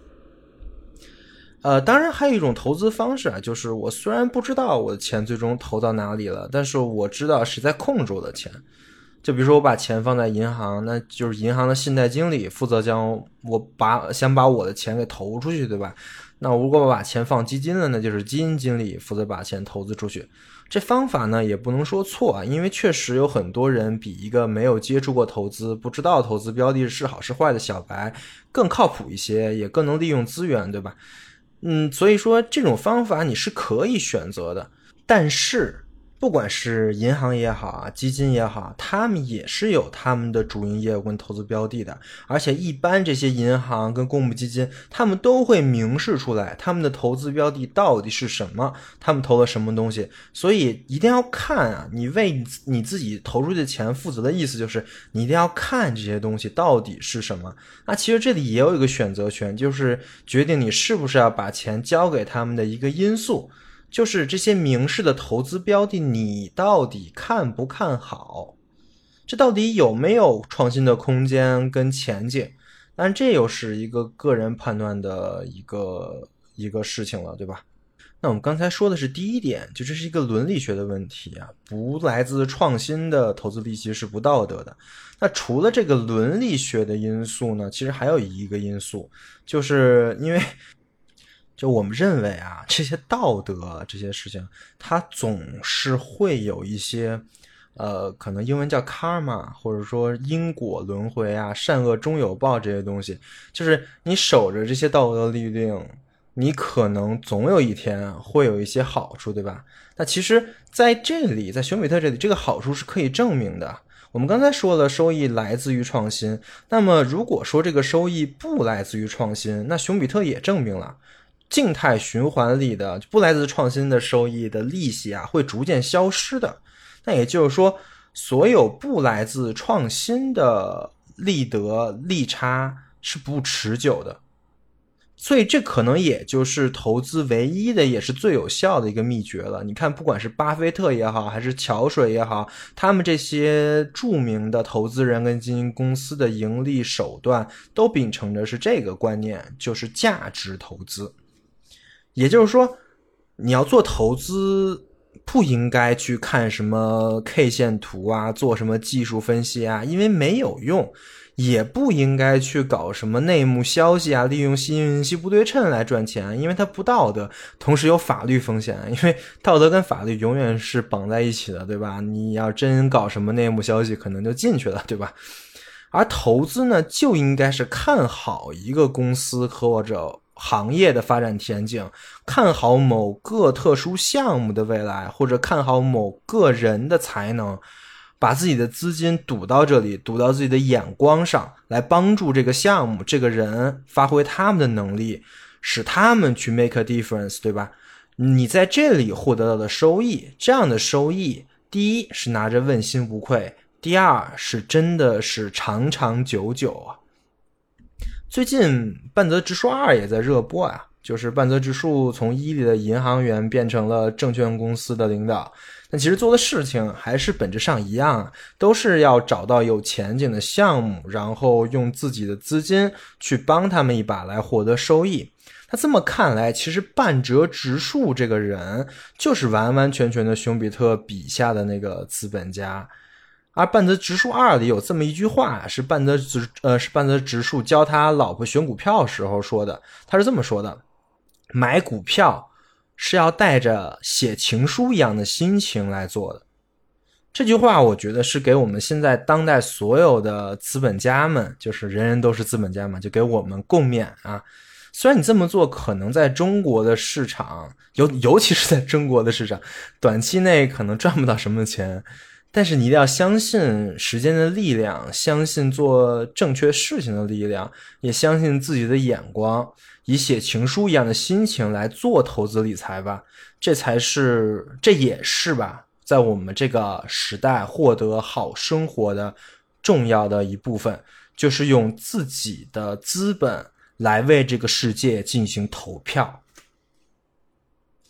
当然还有一种投资方式啊，就是我虽然不知道我的钱最终投到哪里了，但是我知道谁在控制我的钱。就比如说我把钱放在银行，那就是银行的信贷经理负责想把我的钱给投出去，对吧？那如果我把钱放基金了，那就是基金经理负责把钱投资出去。这方法呢也不能说错啊，因为确实有很多人比一个没有接触过投资，不知道投资标的是好是坏的小白更靠谱一些，也更能利用资源，对吧？所以说这种方法你是可以选择的，但是不管是银行也好啊，基金也好，他们也是有他们的主营业务跟投资标的的，而且一般这些银行跟公募基金，他们都会明示出来他们的投资标的到底是什么，他们投了什么东西，所以一定要看啊，你为你自己投出去的钱负责的意思就是你一定要看这些东西到底是什么。那其实这里也有一个选择权，就是决定你是不是要把钱交给他们的一个因素，就是这些明示的投资标的你到底看不看好，这到底有没有创新的空间跟前景，但这又是一个个人判断的一个事情了，对吧？那我们刚才说的是第一点，就这是一个伦理学的问题啊，不来自创新的投资利息是不道德的。那除了这个伦理学的因素呢，其实还有一个因素，就是因为就我们认为啊，这些道德这些事情，它总是会有一些可能英文叫 karma， 或者说因果轮回啊，善恶终有报这些东西，就是你守着这些道德律令，你可能总有一天会有一些好处，对吧？那其实在这里，在熊彼特这里，这个好处是可以证明的。我们刚才说了，收益来自于创新，那么如果说这个收益不来自于创新，那熊彼特也证明了静态循环里的不来自创新的收益的利息啊，会逐渐消失的。那也就是说，所有不来自创新的利得利差是不持久的。所以这可能也就是投资唯一的也是最有效的一个秘诀了。你看不管是巴菲特也好，还是桥水也好，他们这些著名的投资人跟基金公司的盈利手段都秉承的是这个观念，就是价值投资。也就是说，你要做投资不应该去看什么 K 线图啊，做什么技术分析啊，因为没有用。也不应该去搞什么内幕消息啊，利用信息不对称来赚钱，因为它不道德，同时有法律风险，因为道德跟法律永远是绑在一起的，对吧？你要真搞什么内幕消息，可能就进去了，对吧？而投资呢，就应该是看好一个公司或者行业的发展前景，看好某个特殊项目的未来，或者看好某个人的才能，把自己的资金赌到这里，赌到自己的眼光上，来帮助这个项目这个人发挥他们的能力，使他们去 make a difference， 对吧？你在这里获得到的收益，这样的收益，第一是拿着问心无愧，第二是真的是长长久久啊。最近半泽直树2也在热播啊，就是半泽直树从伊利的银行员变成了证券公司的领导，但其实做的事情还是本质上一样，都是要找到有前景的项目，然后用自己的资金去帮他们一把来获得收益。那这么看来，其实半泽直树这个人就是完完全全的熊彼特笔下的那个资本家。而半泽直树2里有这么一句话，是半泽直树教他老婆选股票时候说的，他是这么说的：买股票是要带着写情书一样的心情来做的。这句话我觉得是给我们现在当代所有的资本家们，就是人人都是资本家嘛，就给我们共勉啊。虽然你这么做可能在中国的市场，尤其是在中国的市场，短期内可能赚不到什么钱，但是你一定要相信时间的力量，相信做正确事情的力量，也相信自己的眼光，以写情书一样的心情来做投资理财吧。这也是吧，在我们这个时代获得好生活的重要的一部分，就是用自己的资本来为这个世界进行投票。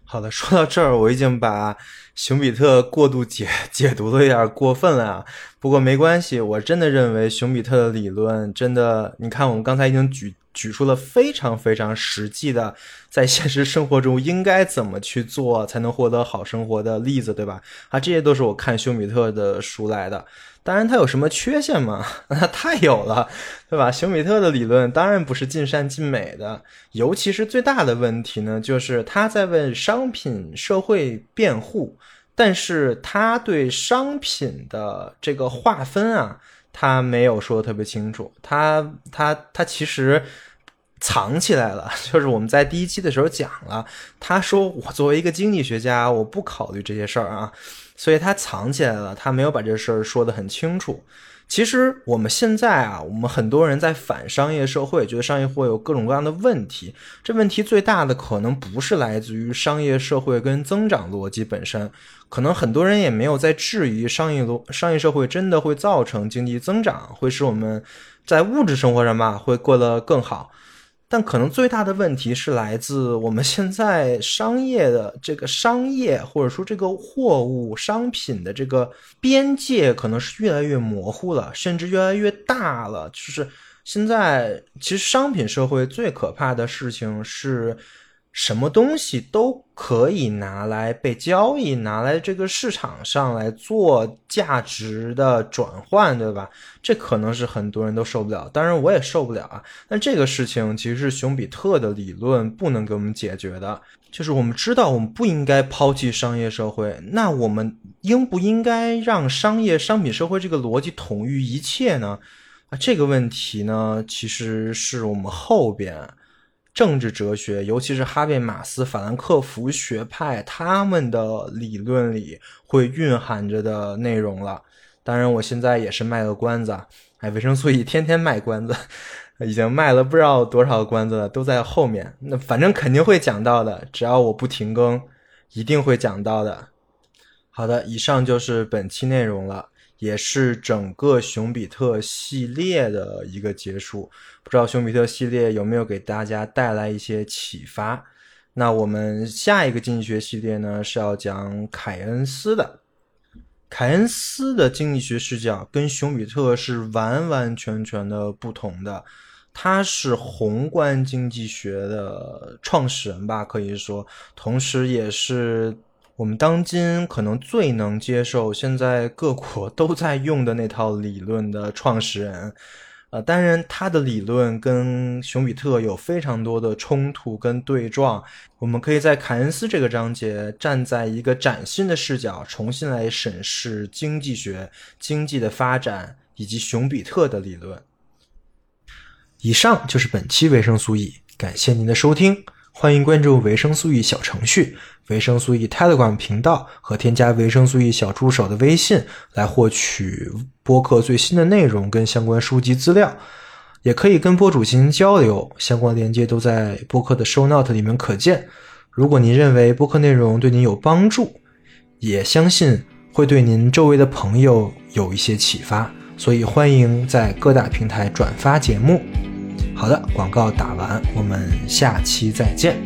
好的，说到这儿，我已经把熊彼特过度解读的有点过分了啊。不过没关系，我真的认为熊彼特的理论真的，你看我们刚才已经举出了非常非常实际的，在现实生活中应该怎么去做才能获得好生活的例子，对吧？啊，这些都是我看熊彼特的书来的。当然，它有什么缺陷吗？那太有了，对吧？熊彼特的理论当然不是尽善尽美的，尤其是最大的问题呢，就是他在为商品社会辩护，但是他对商品的这个划分啊，他没有说的特别清楚，他其实藏起来了，就是我们在第一期的时候讲了，他说我作为一个经济学家，我不考虑这些事儿啊。所以他藏起来了，他没有把这事儿说得很清楚。其实我们现在啊，我们很多人在反商业社会，觉得商业会有各种各样的问题。这问题最大的可能不是来自于商业社会跟增长逻辑本身，可能很多人也没有在质疑商业社会真的会造成经济增长，会使我们在物质生活上吧会过得更好。但可能最大的问题是来自我们现在商业或者说这个货物商品的这个边界可能是越来越模糊了，甚至越来越大了。就是现在其实商品社会最可怕的事情是什么东西都可以拿来被交易，拿来这个市场上来做价值的转换，对吧？这可能是很多人都受不了，当然我也受不了啊。但这个事情其实是熊彼特的理论不能给我们解决的，就是我们知道我们不应该抛弃商业社会，那我们应不应该让商品社会这个逻辑统御一切呢？这个问题呢，其实是我们后边政治哲学，尤其是哈贝马斯、法兰克福学派他们的理论里会蕴含着的内容了。当然我现在也是卖个关子，维生素 E 天天卖关子，已经卖了不知道多少关子了，都在后面。那反正肯定会讲到的，只要我不停更，一定会讲到的。好的，以上就是本期内容了，也是整个熊彼特系列的一个结束。不知道熊彼特系列有没有给大家带来一些启发。那我们下一个经济学系列呢，是要讲凯恩斯的。凯恩斯的经济学视角跟熊彼特是完完全全的不同的，他是宏观经济学的创始人吧，可以说，同时也是我们当今可能最能接受现在各国都在用的那套理论的创始人。当然他的理论跟熊彼特有非常多的冲突跟对撞，我们可以在凯恩斯这个章节站在一个崭新的视角重新来审视经济学、经济的发展以及熊彼特的理论。以上就是本期维生素 E， 感谢您的收听，欢迎关注维生素 E 小程序、维生素 E Telegram 频道和添加维生素 E 小助手的微信来获取播客最新的内容跟相关书籍资料，也可以跟播主进行交流，相关链接都在播客的 show note 里面可见。如果您认为播客内容对您有帮助，也相信会对您周围的朋友有一些启发，所以欢迎在各大平台转发节目。好的，广告打完，我们下期再见。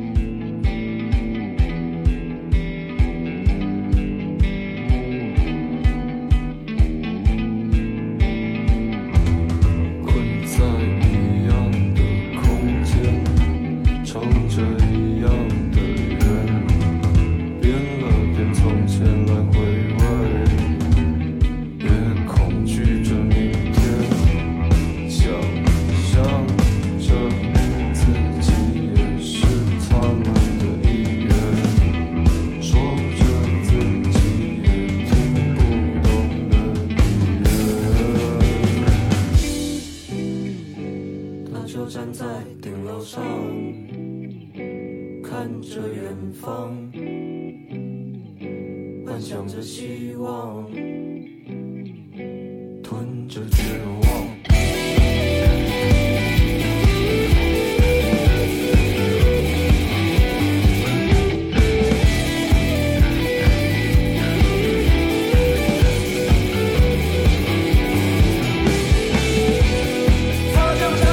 幻想着希望，吞着绝望。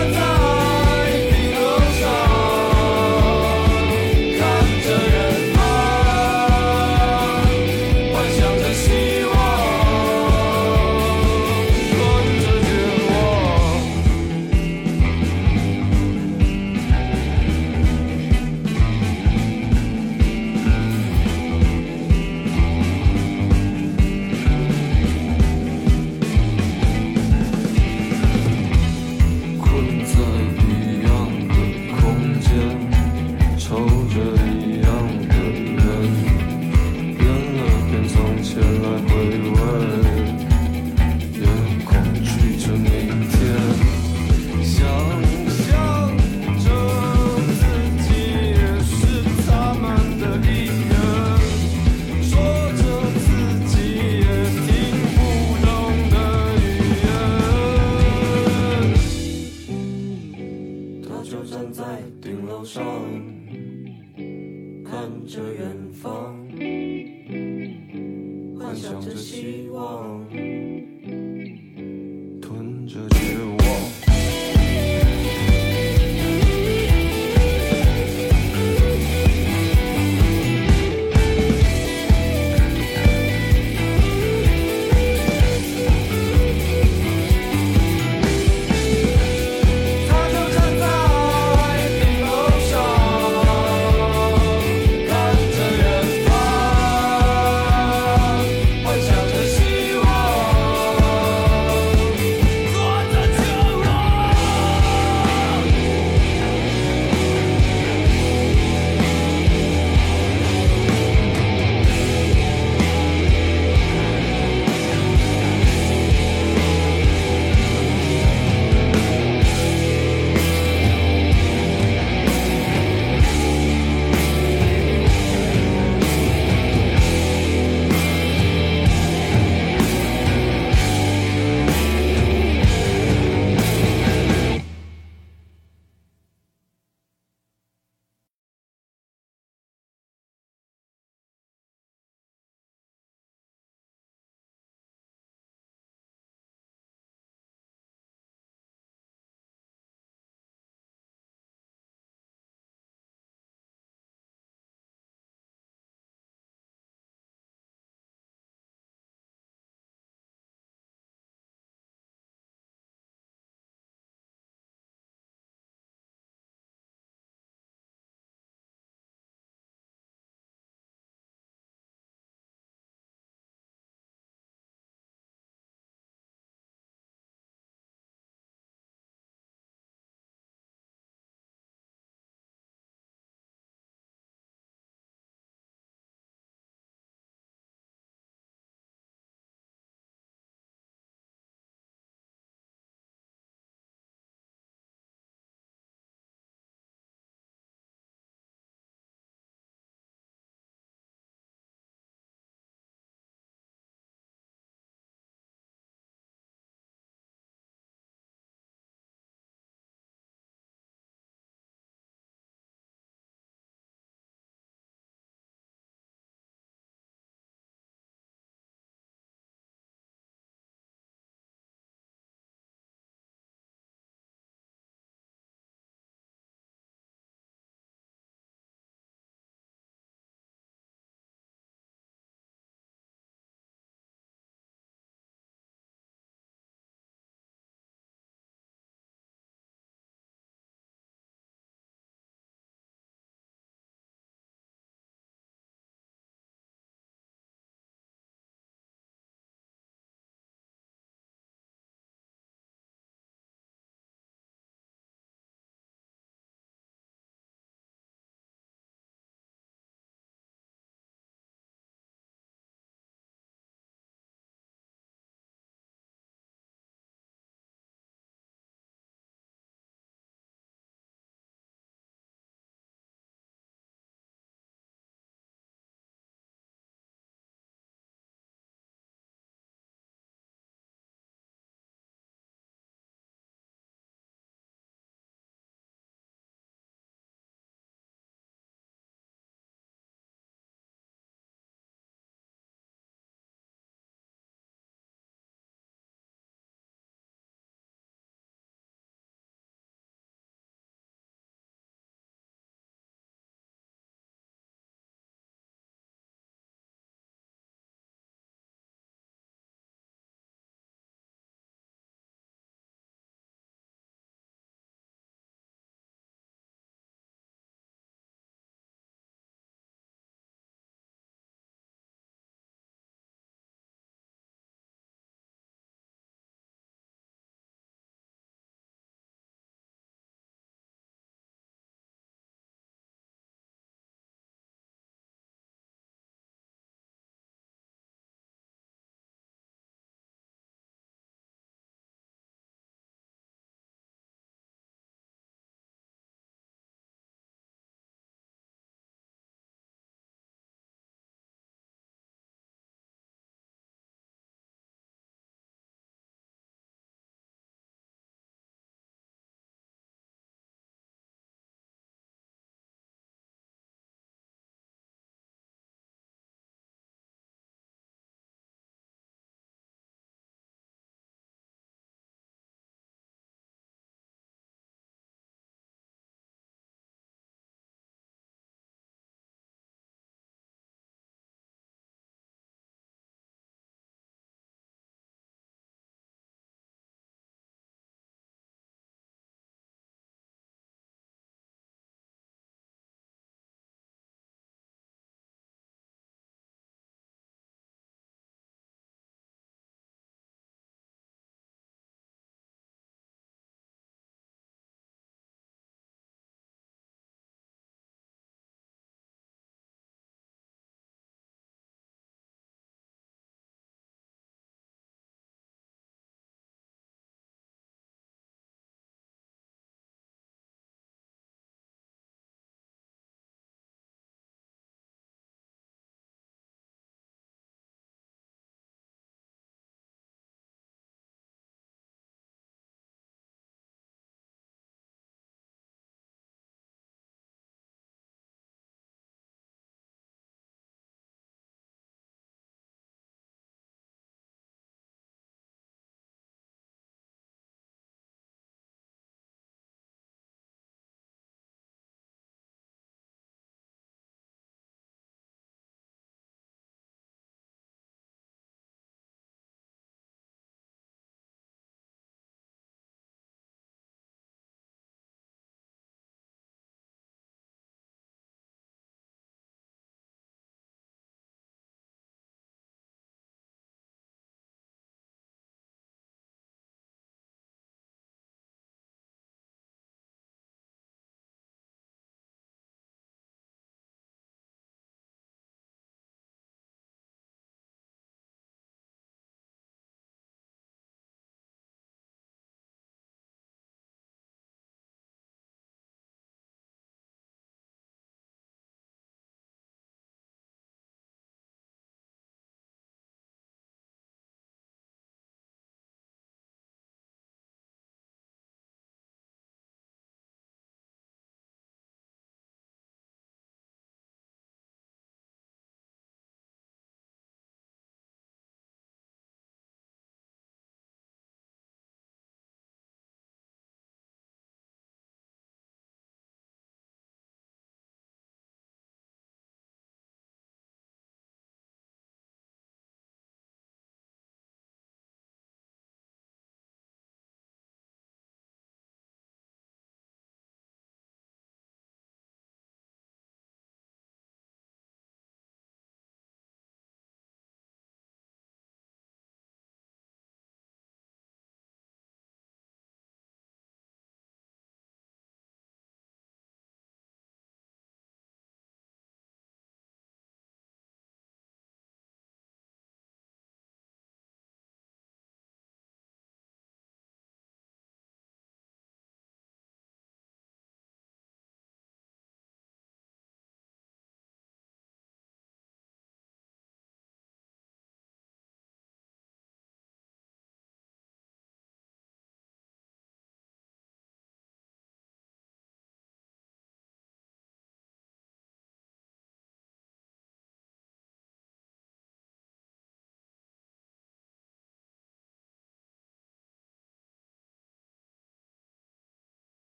看着远方。 看着远方，幻想着希望，吞着绝望。希望。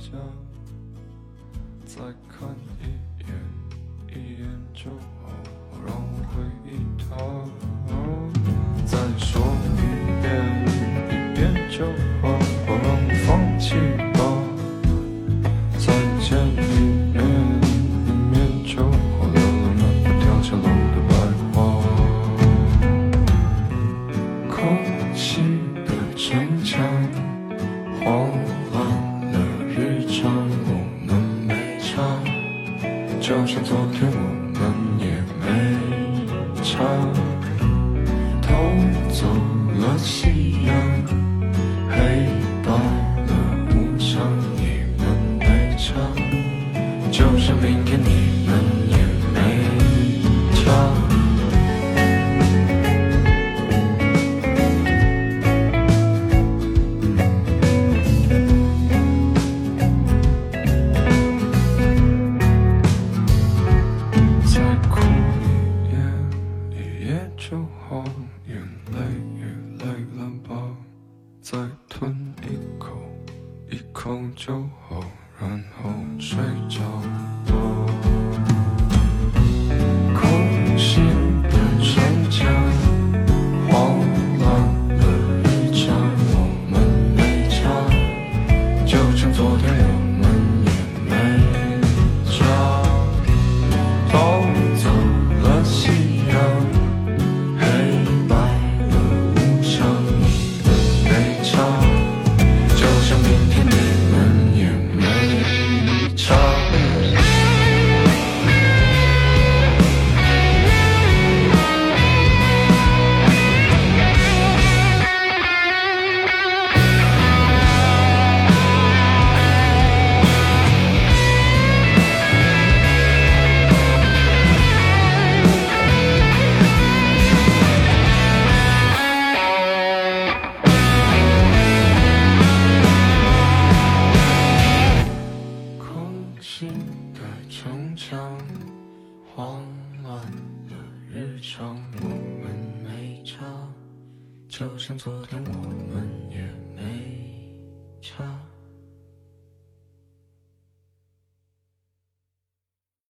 家，再看一眼，一眼就好，让我回忆它。再说一遍，一遍就好，让我放弃吧。再见一面，一面就好，流浪了掉下楼的白花。空气的城墙，慌乱了日常，我们没差，就像昨天我们也没差。偷走了夕阳，黑白了无常，你们没差，就像明天你们也没差。再哭一夜就好，眼泪也累了吧，再吞一口，一口就好，然后睡着吧。空心的城墙，慌乱了日常，我们没差，就像昨天我们也没差。偷走了夕阳，黑白了无常，你们没差，就像明天你们也没差。空心的城墙，慌乱了日常，我们没差，就像昨天我们也